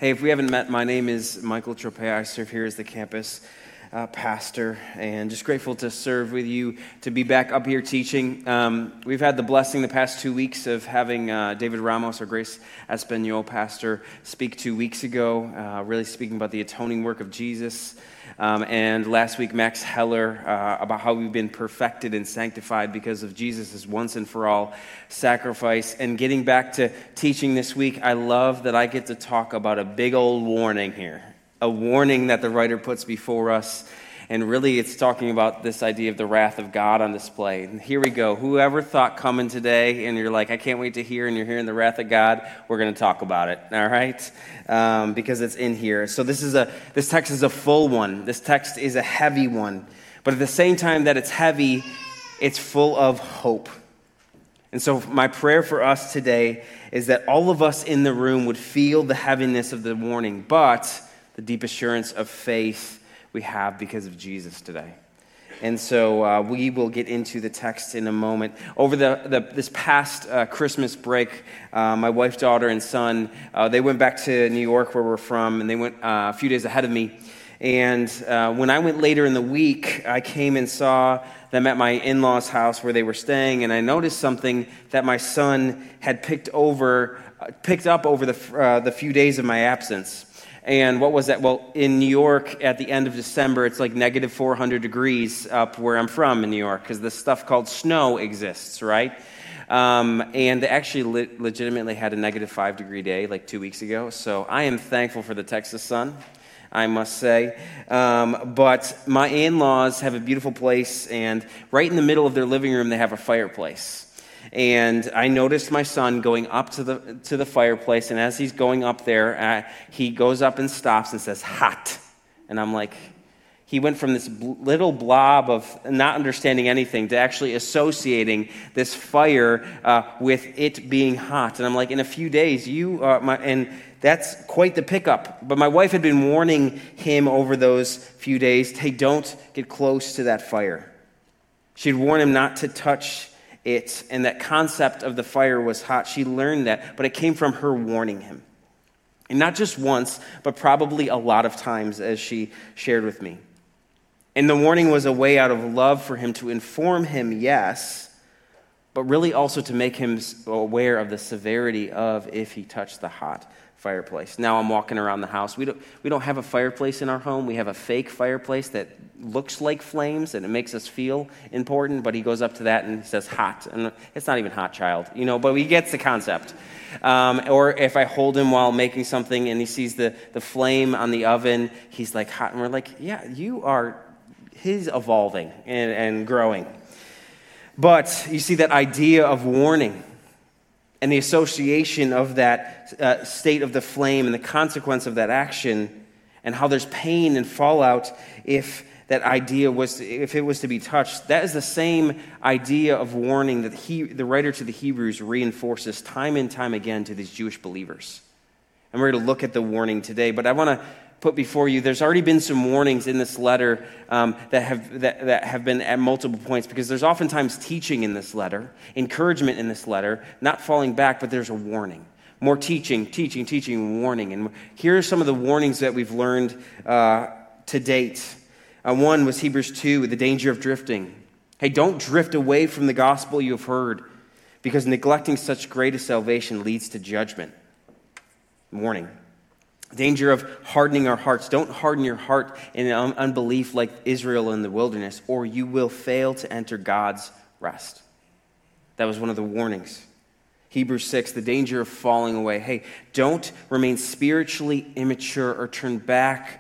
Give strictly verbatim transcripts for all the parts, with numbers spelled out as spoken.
Hey, if we haven't met, my name is Michael Tropea. I serve here as the campus uh, pastor, and just grateful to serve with you, to be back up here teaching. Um, we've had the blessing the past two weeks of having uh, David Ramos, our Grace Espanol pastor, speak two weeks ago, uh, really speaking about the atoning work of Jesus. Um, and last week, Max Heller, uh, about how we've been perfected and sanctified because of Jesus' once and for all sacrifice. And getting back to teaching this week, I love that I get to talk about a big old warning here, a warning that the writer puts before us. And really, it's talking about this idea of the wrath of God on display. And here we go. Whoever thought coming today, and you're like, I can't wait to hear, and you're hearing the wrath of God, we're going to talk about it, all right? Um, because it's in here. So this is a this text is a full one. This text is a heavy one. But at the same time that it's heavy, it's full of hope. And so my prayer for us today is that all of us in the room would feel the heaviness of the warning, but the deep assurance of faith we have because of Jesus today. And so uh, we will get into the text in a moment. Over the, the this past uh, Christmas break, uh, my wife, daughter, and son, uh, they went back to New York, where we're from, and they went uh, a few days ahead of me. And uh, when I went later in the week, I came and saw them at my in-laws' house where they were staying, and I noticed something that my son had picked over, uh, picked up over the uh, the few days of my absence. And what was that? Well, in New York, at the end of December, it's like negative four hundred degrees up where I'm from in New York, because this stuff called snow exists, right? Um, and they actually le- legitimately had a negative five degree day like two weeks ago. So I am thankful for the Texas sun, I must say. Um, but my in-laws have a beautiful place, and right in the middle of their living room, they have a fireplace. And I noticed my son going up to the to the fireplace, and as he's going up there, uh, he goes up and stops and says, hot. And I'm like, he went from this bl- little blob of not understanding anything to actually associating this fire uh, with it being hot. And I'm like, in a few days, you are my, and that's quite the pickup. But my wife had been warning him over those few days, hey, don't get close to that fire. She'd warn him not to touch it, and that concept of the fire was hot. She learned that, but it came from her warning him. And not just once, but probably a lot of times, as she shared with me. And the warning was a way out of love for him to inform him, yes, but really also to make him aware of the severity of if he touched the hot fireplace. Now I'm walking around the house. We don't we don't have a fireplace in our home. We have a fake fireplace that looks like flames, and it makes us feel important, but he goes up to that and he says hot. And it's not even hot, child, you know, but he gets the concept. Um, or if I hold him while making something and he sees the, the flame on the oven, he's like hot. And we're like, yeah, you are, he's evolving and, and growing. But you see that idea of warning and the association of that uh, state of the flame and the consequence of that action, and how there's pain and fallout if that idea was, to, if it was to be touched. That is the same idea of warning that he, the writer to the Hebrews reinforces time and time again to these Jewish believers. And we're going to look at the warning today, but I want to put before you, there's already been some warnings in this letter um, that have that, that have been at multiple points, because there's oftentimes teaching in this letter, encouragement in this letter, not falling back, but there's a warning. More teaching, teaching, teaching, warning. And here are some of the warnings that we've learned uh, to date. Uh, one was Hebrews two, the danger of drifting. Hey, don't drift away from the gospel you have heard, because neglecting such great a salvation leads to judgment. Warning. Danger of hardening our hearts. Don't harden your heart in unbelief like Israel in the wilderness, or you will fail to enter God's rest. That was one of the warnings. Hebrews six, the danger of falling away. Hey, don't remain spiritually immature or turn back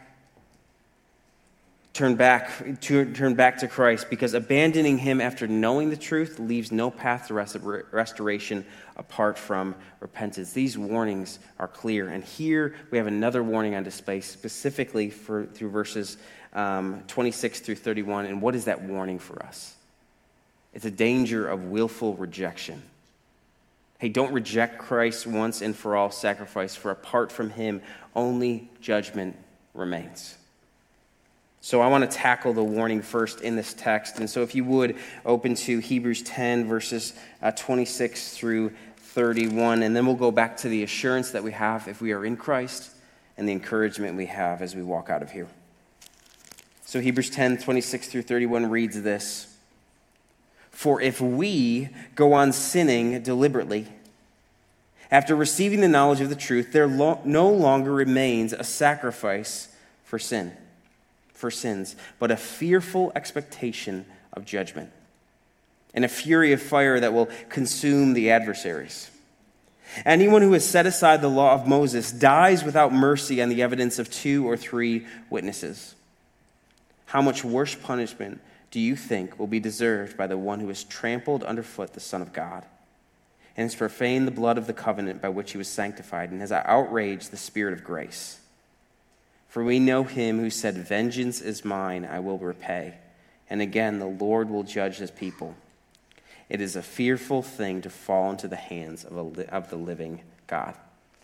Turn back, to, turn back to Christ, because abandoning him after knowing the truth leaves no path to rest, restoration apart from repentance. These warnings are clear. And here we have another warning on display, specifically for through verses um, twenty-six through thirty-one. And what is that warning for us? It's a danger of willful rejection. Hey, don't reject Christ's once and for all sacrifice, for apart from him, only judgment remains. So I want to tackle the warning first in this text. And so if you would, open to Hebrews ten, verses uh, twenty-six through thirty-one. And then we'll go back to the assurance that we have if we are in Christ, and and the encouragement we have as we walk out of here. So Hebrews ten, twenty-six through thirty-one reads this. For if we go on sinning deliberately, after receiving the knowledge of the truth, there lo- no longer remains a sacrifice for sin, for sins, but a fearful expectation of judgment and a fury of fire that will consume the adversaries. Anyone who has set aside the law of Moses dies without mercy on the evidence of two or three witnesses. How much worse punishment do you think will be deserved by the one who has trampled underfoot the Son of God and has profaned the blood of the covenant by which he was sanctified and has outraged the Spirit of grace? For we know him who said, vengeance is mine, I will repay. And again, the Lord will judge his people. It is a fearful thing to fall into the hands of, a, of the living God.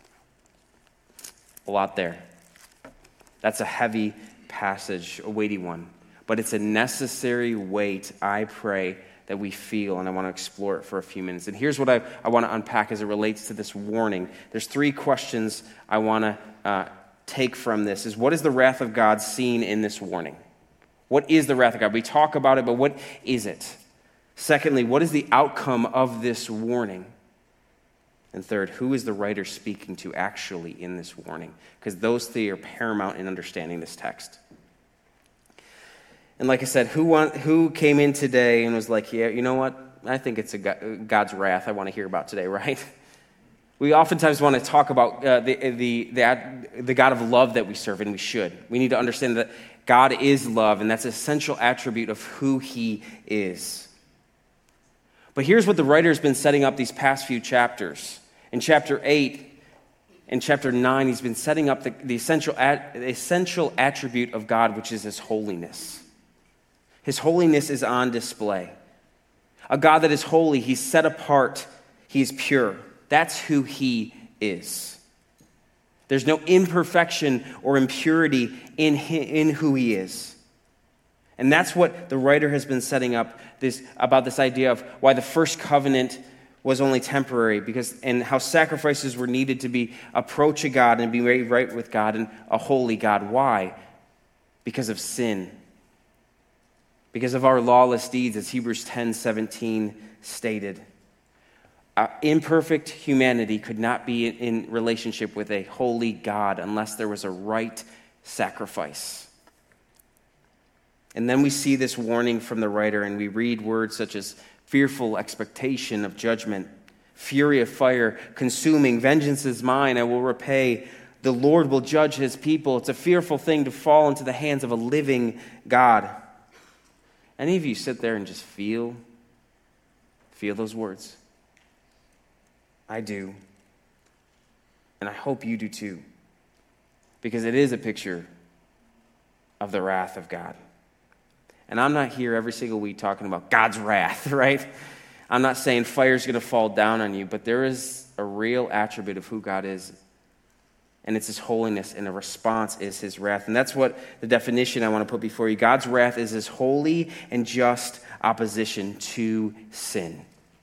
A lot there. That's a heavy passage, a weighty one. But it's a necessary weight, I pray, that we feel, and I want to explore it for a few minutes. And here's what I, I want to unpack as it relates to this warning. There's three questions I want to uh, take from this. Is what is the wrath of God seen in this warning? What is the wrath of God? We talk about it, but what is it? Secondly, what is the outcome of this warning? And third, who is the writer speaking to actually in this warning? Because those three are paramount in understanding this text. And like I said, who want, who came in today and was like, yeah, you know what? I think it's a God's wrath I want to hear about today, right? We oftentimes want to talk about uh, the, the, the, the God of love that we serve, and we should. We need to understand that God is love, and that's an essential attribute of who he is. But here's what the writer has been setting up these past few chapters. In chapter eight and chapter nine, he's been setting up the, the, essential, the essential attribute of God, which is his holiness. His holiness is on display. A God that is holy, he's set apart, he's pure. That's who he is. There's no imperfection or impurity in, him, in who he is. And that's what the writer has been setting up this about this idea of why the first covenant was only temporary, because and how sacrifices were needed to be approach a God and be made right with God and a holy God. Why? Because of sin. Because of our lawless deeds, as Hebrews ten seventeen stated. Uh, imperfect humanity could not be in, in relationship with a holy God unless there was a right sacrifice. And then we see this warning from the writer, and we read words such as fearful expectation of judgment, fury of fire, consuming, vengeance is mine, I will repay. The Lord will judge his people. It's a fearful thing to fall into the hands of a living God. Any of you sit there and just feel, feel those words? I do. And I hope you do too. Because it is a picture of the wrath of God. And I'm not here every single week talking about God's wrath, right? I'm not saying fire's going to fall down on you, but there is a real attribute of who God is. And it's his holiness, and a response is his wrath. And that's what the definition I want to put before you. God's wrath is his holy and just opposition to sin.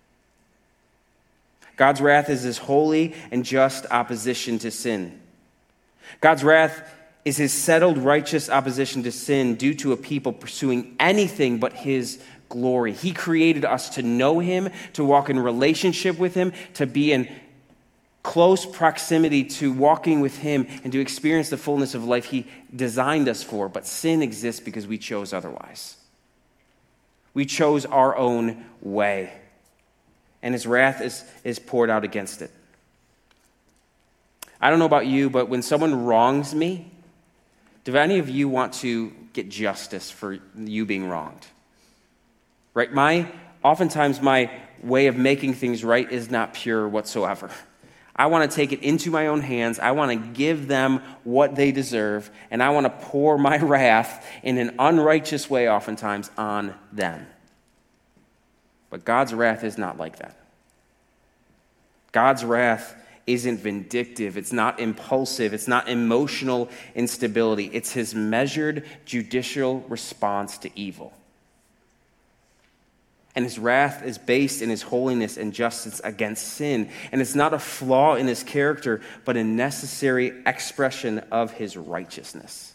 God's wrath is his holy and just opposition to sin. God's wrath is his settled righteous opposition to sin due to a people pursuing anything but his glory. He created us to know him, to walk in relationship with him, to be in close proximity to walking with him, and to experience the fullness of life he designed us for. But sin exists because we chose otherwise. We chose our own way. And his wrath is, is poured out against it. I don't know about you, but when someone wrongs me, do any of you want to get justice for you being wronged? Right? My, oftentimes my way of making things right is not pure whatsoever. I want to take it into my own hands. I want to give them what they deserve, and I want to pour my wrath in an unrighteous way oftentimes on them. But God's wrath is not like that. God's wrath isn't vindictive. It's not impulsive. It's not emotional instability. It's his measured judicial response to evil. And his wrath is based in his holiness and justice against sin. And it's not a flaw in his character, but a necessary expression of his righteousness.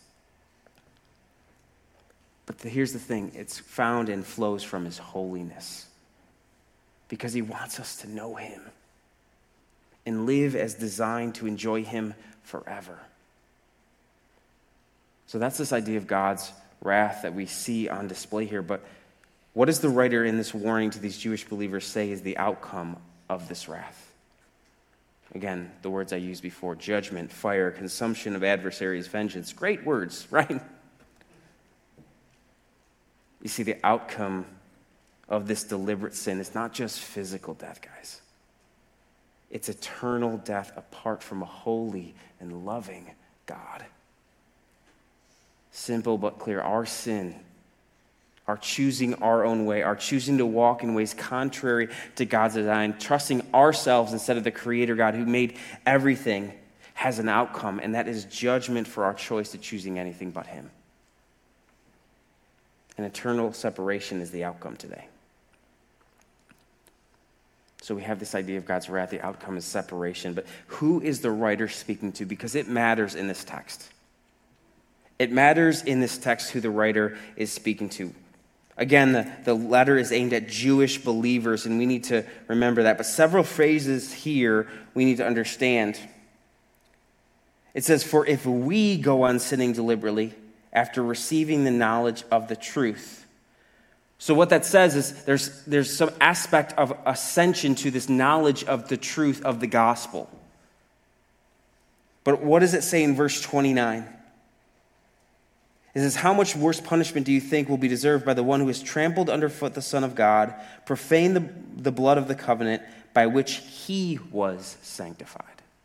But the, here's the thing, it's found and flows from his holiness. Because he wants us to know him and live as designed to enjoy him forever. So that's this idea of God's wrath that we see on display here. But what does the writer in this warning to these Jewish believers say is the outcome of this wrath? Again, the words I used before: judgment, fire, consumption of adversaries, vengeance. Great words, right? You see, the outcome of this deliberate sin is not just physical death, guys. It's eternal death apart from a holy and loving God. Simple but clear. Our sin, our choosing our own way, our choosing to walk in ways contrary to God's design, trusting ourselves instead of the Creator God who made everything, has an outcome, and that is judgment for our choice to choosing anything but him. And eternal separation is the outcome today. So we have this idea of God's wrath. The outcome is separation. But who is the writer speaking to? Because it matters in this text. It matters in this text who the writer is speaking to. Again, the, the letter is aimed at Jewish believers, and we need to remember that. But several phrases here we need to understand. It says, "For if we go on sinning deliberately after receiving the knowledge of the truth." So what that says is there's, there's some aspect of ascension to this knowledge of the truth of the gospel. But what does it say in verse twenty-nine? It says, "How much worse punishment do you think will be deserved by the one who has trampled underfoot the Son of God, profaned the, the blood of the covenant by which he was sanctified?"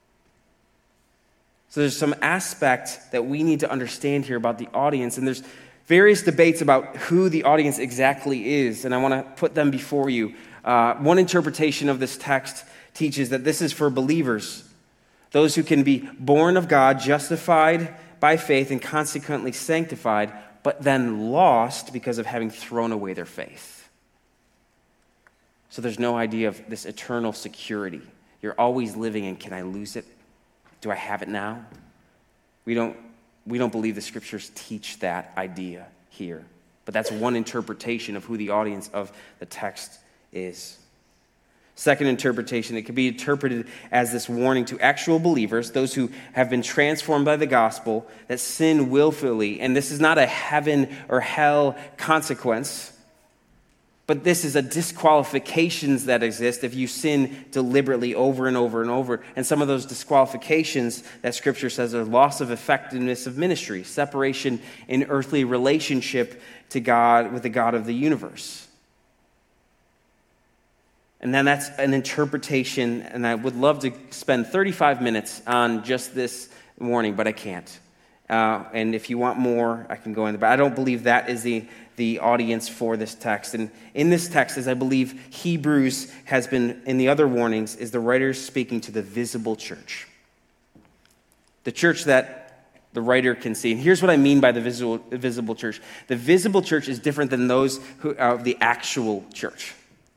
So there's some aspect that we need to understand here about the audience, and there's various debates about who the audience exactly is, and I want to put them before you. Uh, one interpretation of this text teaches that this is for believers, those who can be born of God, justified by faith, and consequently sanctified, but then lost because of having thrown away their faith. So there's no idea of this eternal security. You're always living in, can I lose it? Do I have it now? We don't We don't believe the scriptures teach that idea here. But that's one interpretation of who the audience of the text is. Second interpretation, it could be interpreted as this warning to actual believers, those who have been transformed by the gospel, that sin willfully, and this is not a heaven or hell consequence, but this is a disqualifications that exist if you sin deliberately over and over and over. And some of those disqualifications that Scripture says are loss of effectiveness of ministry, separation in earthly relationship to God with the God of the universe. And then that's an interpretation, and I would love to spend thirty-five minutes on just this warning, but I can't. Uh, and if you want more, I can go into, but I don't believe that is the the audience for this text. And in this text, as I believe Hebrews has been in the other warnings, is the writer speaking to the visible church. The church that the writer can see. And here's what I mean by the visible, visible church. The visible church is different than those who are the actual church.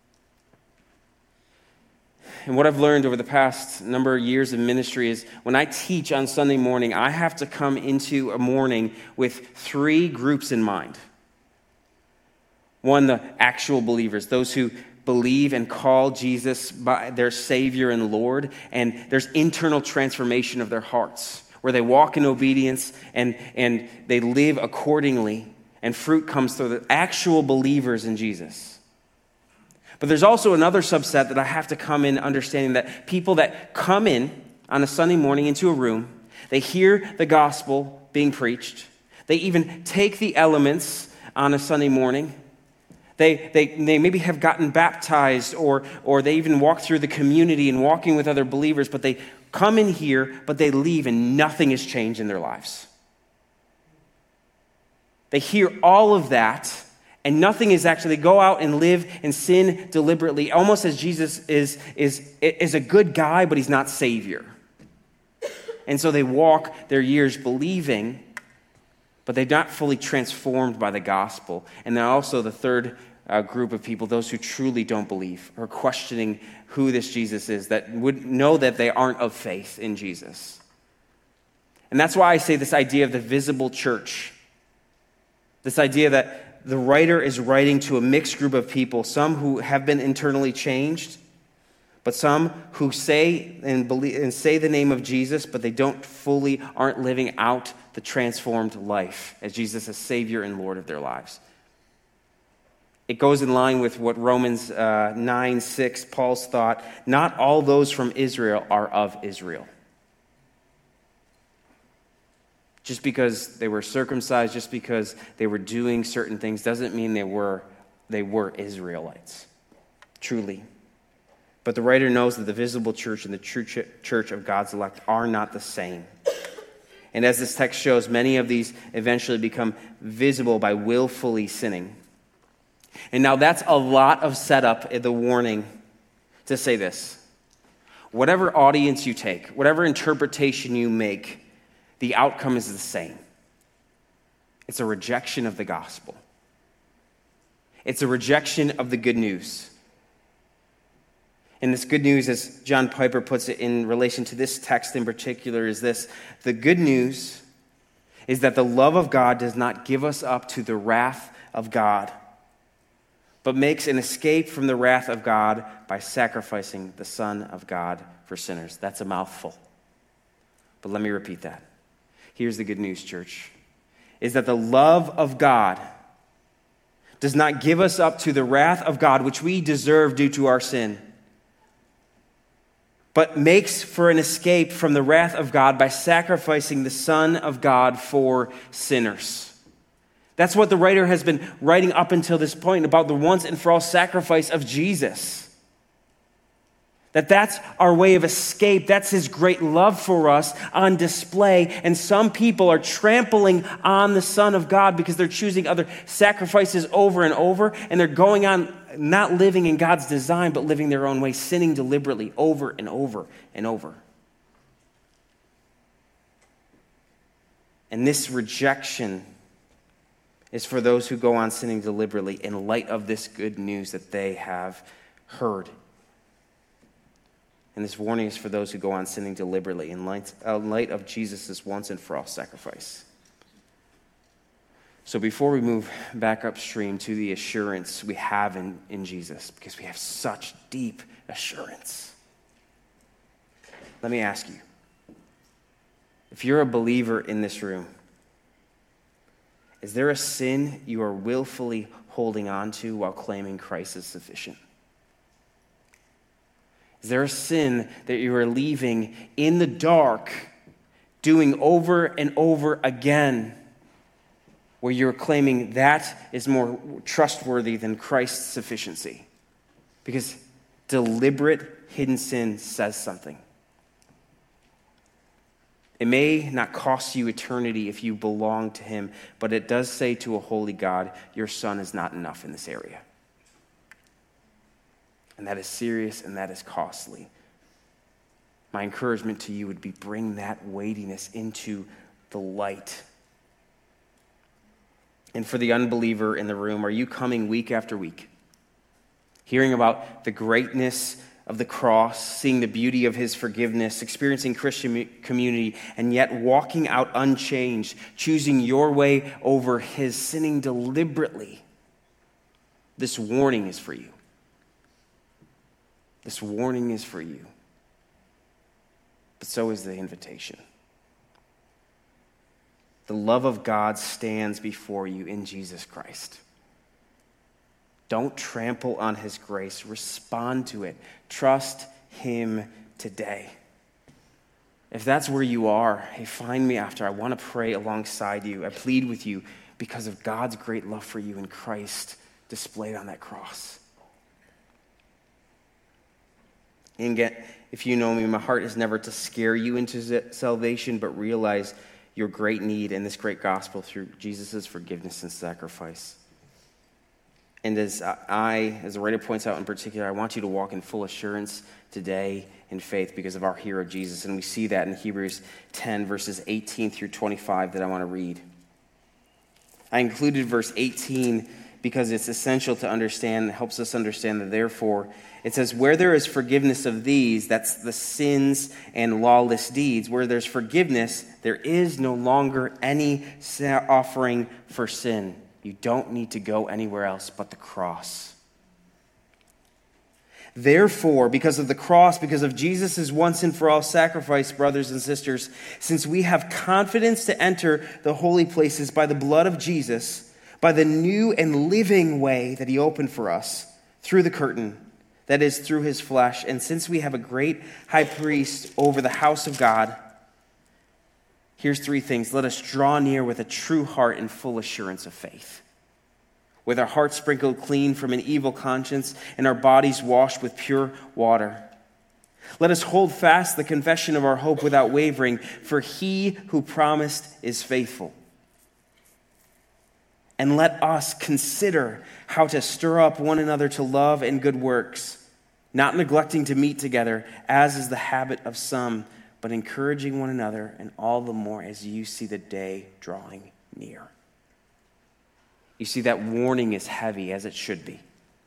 And what I've learned over the past number of years of ministry is when I teach on Sunday morning, I have to come into a morning with three groups in mind. One, the actual believers, those who believe and call Jesus by their Savior and Lord, and there's internal transformation of their hearts, where they walk in obedience and, and they live accordingly, and fruit comes through the actual believers in Jesus. But there's also another subset that I have to come in understanding that people that come in on a Sunday morning into a room, they hear the gospel being preached, they even take the elements on a Sunday morning. They, they they maybe have gotten baptized or or they even walk through the community and walking with other believers, but they come in here, but they leave and nothing has changed in their lives. They hear all of that and nothing is actually, they go out and live and sin deliberately, almost as Jesus is, is, is a good guy, but he's not Savior. And so they walk their years believing, but they're not fully transformed by the gospel. And then also the third uh, group of people, those who truly don't believe or questioning who this Jesus is, that would know that they aren't of faith in Jesus. And that's why I say this idea of the visible church, this idea that the writer is writing to a mixed group of people, some who have been internally changed, but some who say and believe and say the name of Jesus, but they don't fully, aren't living out the transformed life as Jesus as Savior and Lord of their lives. It goes in line with what Romans uh, nine six, Paul's thought, not all those from Israel are of Israel. Just because they were circumcised, just because they were doing certain things, doesn't mean they were they were Israelites, truly. But the writer knows that the visible church and the true church of God's elect are not the same. And as this text shows, many of these eventually become visible by willfully sinning. And now that's a lot of setup in the warning to say this. Whatever audience you take, whatever interpretation you make, the outcome is the same. It's a rejection of the gospel. It's a rejection of the good news. And this good news, as John Piper puts it in relation to this text in particular, is this. The good news is that the love of God does not give us up to the wrath of God, but makes an escape from the wrath of God by sacrificing the Son of God for sinners. That's a mouthful. But let me repeat that. Here's the good news, church, is that the love of God does not give us up to the wrath of God, which we deserve due to our sin, but makes for an escape from the wrath of God by sacrificing the Son of God for sinners. That's what the writer has been writing up until this point about the once and for all sacrifice of Jesus. That that's our way of escape. That's his great love for us on display. And some people are trampling on the Son of God because they're choosing other sacrifices over and over, and they're going on not living in God's design, but living their own way, sinning deliberately over and over and over. And this rejection is for those who go on sinning deliberately in light of this good news that they have heard. And this warning is for those who go on sinning deliberately in light, uh, light of Jesus' once and for all sacrifice. So before we move back upstream to the assurance we have in, in Jesus, because we have such deep assurance, let me ask you, if you're a believer in this room, is there a sin you are willfully holding on to while claiming Christ is sufficient? Is there a sin that you are leaving in the dark, doing over and over again, where you're claiming that is more trustworthy than Christ's sufficiency? Because deliberate hidden sin says something. It may not cost you eternity if you belong to him, but it does say to a holy God, your son is not enough in this area. And that is serious and that is costly. My encouragement to you would be bring that weightiness into the light. And for the unbeliever in the room, are you coming week after week, hearing about the greatness of the cross, seeing the beauty of his forgiveness, experiencing Christian community, and yet walking out unchanged, choosing your way over his, sinning deliberately? This warning is for you. This warning is for you. But so is the invitation. The love of God stands before you in Jesus Christ. Don't trample on his grace. Respond to it. Trust him today. If that's where you are, hey, find me after. I want to pray alongside you. I plead with you because of God's great love for you in Christ displayed on that cross. And get, if you know me, my heart is never to scare you into salvation, but realize your great need in this great gospel through Jesus' forgiveness and sacrifice. And as I, as the writer points out in particular, I want you to walk in full assurance today in faith because of our hero Jesus. And we see that in Hebrews ten, verses eighteen through twenty-five that I want to read. I included verse eighteen because it's essential to understand, it helps us understand the therefore. It says, where there is forgiveness of these, that's the sins and lawless deeds, where there's forgiveness, there is no longer any offering for sin. You don't need to go anywhere else but the cross. Therefore, because of the cross, because of Jesus' once and for all sacrifice, brothers and sisters, since we have confidence to enter the holy places by the blood of Jesus, by the new and living way that he opened for us through the curtain, that is, through his flesh, and since we have a great high priest over the house of God, here's three things. Let us draw near with a true heart and full assurance of faith, with our hearts sprinkled clean from an evil conscience and our bodies washed with pure water. Let us hold fast the confession of our hope without wavering, for he who promised is faithful. And let us consider how to stir up one another to love and good works, not neglecting to meet together, as is the habit of some, but encouraging one another, and all the more as you see the day drawing near. You see, that warning is heavy, as it should be.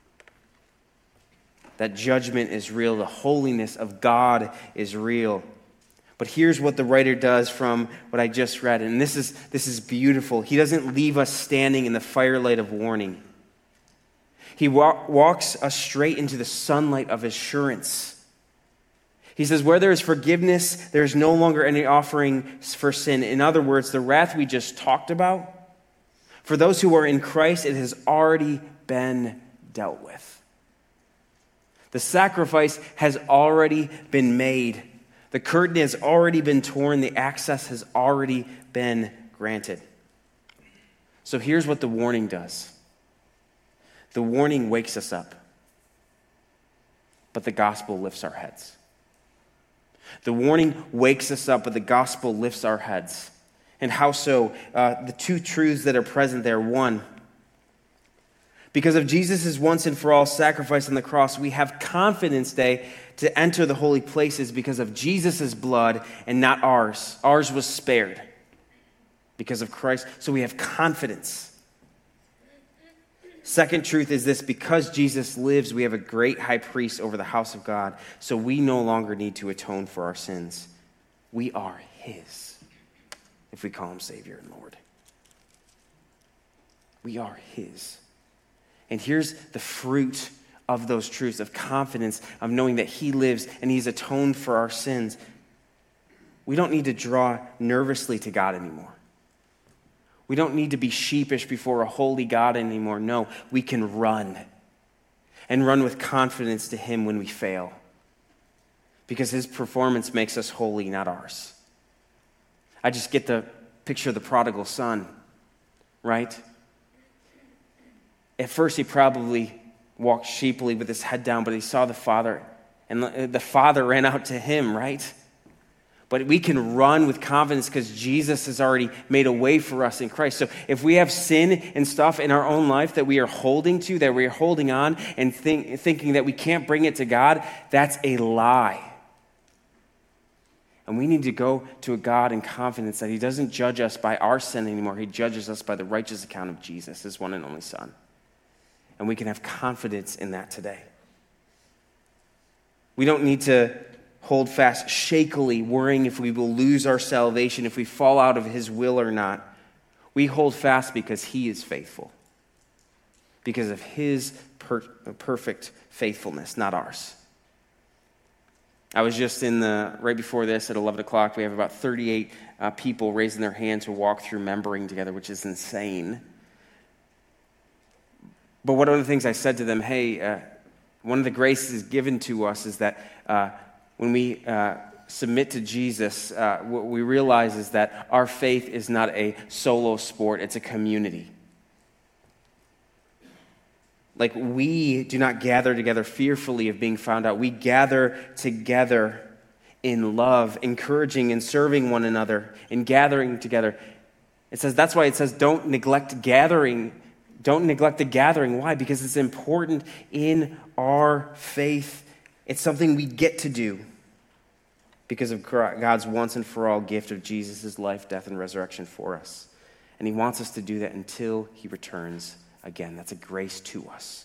That judgment is real. The holiness of God is real. But here's what the writer does from what I just read, and this is, this is beautiful. He doesn't leave us standing in the firelight of warning. He wa- walks us straight into the sunlight of assurance. He says, where there is forgiveness, there is no longer any offering for sin. In other words, the wrath we just talked about, for those who are in Christ, it has already been dealt with. The sacrifice has already been made. The curtain has already been torn. The access has already been granted. So here's what the warning does. The warning wakes us up, but the gospel lifts our heads. The warning wakes us up, but the gospel lifts our heads. And how so? Uh, the two truths that are present there. One, because of Jesus' once and for all sacrifice on the cross, we have confidence today to enter the holy places because of Jesus' blood and not ours. Ours was spared because of Christ. So we have confidence. Second truth is this: because Jesus lives, we have a great high priest over the house of God. So we no longer need to atone for our sins. We are his if we call him Savior and Lord. We are his. And here's the fruit of those truths, of confidence, of knowing that he lives and he's atoned for our sins. We don't need to draw nervously to God anymore. We don't need to be sheepish before a holy God anymore. No, we can run and run with confidence to him when we fail, because his performance makes us holy, not ours. I just get the picture of the prodigal son, right? At first, he probably walked sheepily with his head down, but he saw the father, and the father ran out to him, right? But we can run with confidence because Jesus has already made a way for us in Christ. So if we have sin and stuff in our own life that we are holding to, that we are holding on and think, thinking that we can't bring it to God, that's a lie. And we need to go to a God in confidence that he doesn't judge us by our sin anymore. He judges us by the righteous account of Jesus, his one and only Son. And we can have confidence in that today. We don't need to hold fast shakily, worrying if we will lose our salvation, if we fall out of his will or not. We hold fast because he is faithful, because of his per- perfect faithfulness, not ours. I was just in the, right before this at eleven o'clock, we have about thirty-eight uh, people raising their hand to walk through membering together, which is insane. But one of the things I said to them, hey, uh, one of the graces given to us is that uh, when we uh, submit to Jesus, uh, what we realize is that our faith is not a solo sport, it's a community. Like, we do not gather together fearfully of being found out. We gather together in love, encouraging and serving one another, and gathering together. It says, that's why it says, don't neglect gathering. Don't neglect the gathering. Why? Because it's important in our faith. It's something we get to do because of God's once and for all gift of Jesus' life, death, and resurrection for us. And he wants us to do that until he returns again. That's a grace to us.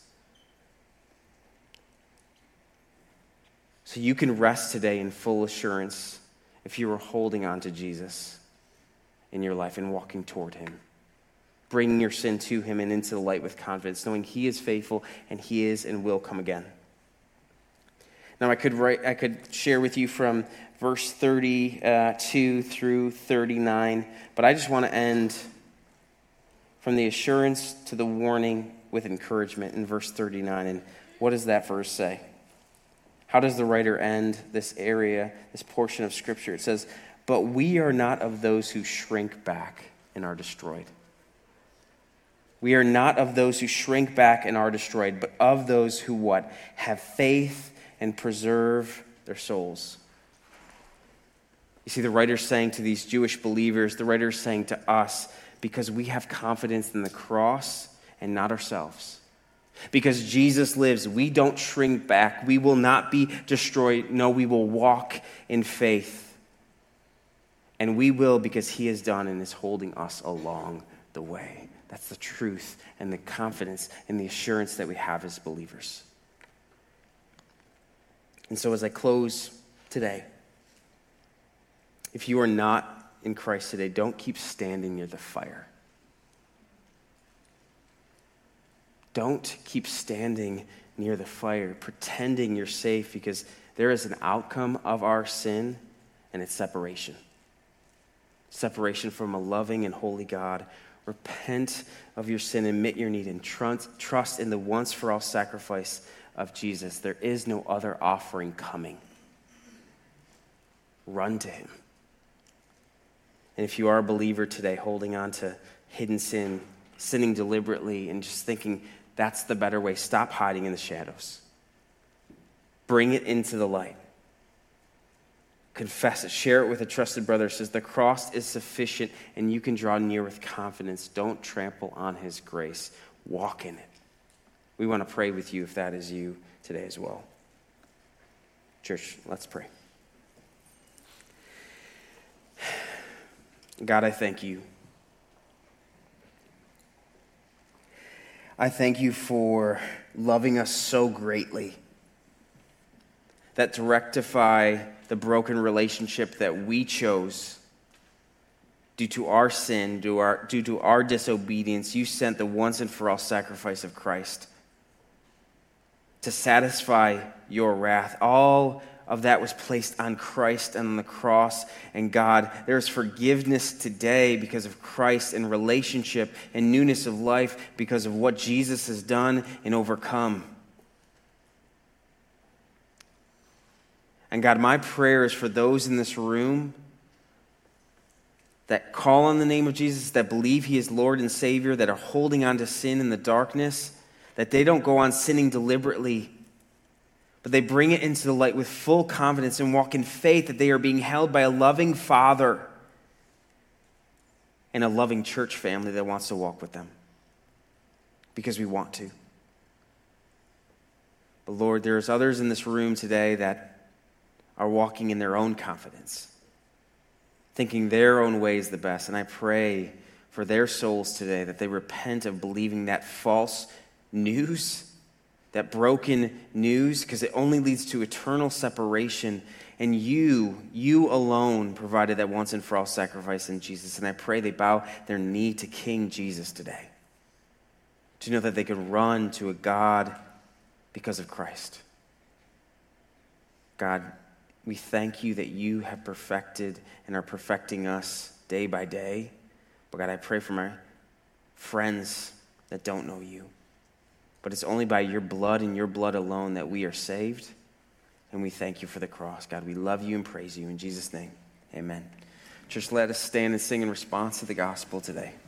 So you can rest today in full assurance if you are holding on to Jesus in your life and walking toward him, bringing your sin to him and into the light with confidence, knowing he is faithful and he is and will come again. Now, I could write, I could share with you from verse thirty-two through thirty-nine, but I just want to end from the assurance to the warning with encouragement in verse thirty-nine. And what does that verse say? How does the writer end this area, this portion of Scripture? It says, "But we are not of those who shrink back and are destroyed." We are not of those who shrink back and are destroyed, but of those who what? Have faith and preserve their souls. You see, the writer's saying to these Jewish believers, the writer's saying to us, because we have confidence in the cross and not ourselves. Because Jesus lives, we don't shrink back. We will not be destroyed. No, we will walk in faith. And we will because he has done and is holding us along the way. That's the truth and the confidence and the assurance that we have as believers. And so as I close today, if you are not in Christ today, don't keep standing near the fire. Don't keep standing near the fire, pretending you're safe, because there is an outcome of our sin, and it's separation. Separation from a loving and holy God. Repent of your sin, admit your need, and trust in the once-for-all sacrifice of Jesus. There is no other offering coming. Run to him. And if you are a believer today holding on to hidden sin, sinning deliberately, and just thinking that's the better way, stop hiding in the shadows. Bring it into the light. Confess it. Share it with a trusted brother. It says the cross is sufficient and you can draw near with confidence. Don't trample on his grace. Walk in it. We want to pray with you if that is you today as well. Church, let's pray. God, I thank you. I thank you for loving us so greatly that to rectify the broken relationship that we chose due to our sin, due, our, due to our disobedience, you sent the once and for all sacrifice of Christ to satisfy your wrath. All of that was placed on Christ and on the cross. And God, there is forgiveness today because of Christ and relationship and newness of life because of what Jesus has done and overcome. And God, my prayer is for those in this room that call on the name of Jesus, that believe he is Lord and Savior, that are holding on to sin in the darkness, that they don't go on sinning deliberately, but they bring it into the light with full confidence and walk in faith that they are being held by a loving Father and a loving church family that wants to walk with them because we want to. But Lord, there's others in this room today that are walking in their own confidence, thinking their own way is the best. And I pray for their souls today that they repent of believing that false news, that broken news, because it only leads to eternal separation. And you, you alone provided that once and for all sacrifice in Jesus. And I pray they bow their knee to King Jesus today, to know that they could run to a God because of Christ. God, we thank you that you have perfected and are perfecting us day by day. But God, I pray for my friends that don't know you. But it's only by your blood and your blood alone that we are saved. And we thank you for the cross. God, we love you and praise you. In Jesus' name, amen. Church, let us stand and sing in response to the gospel today.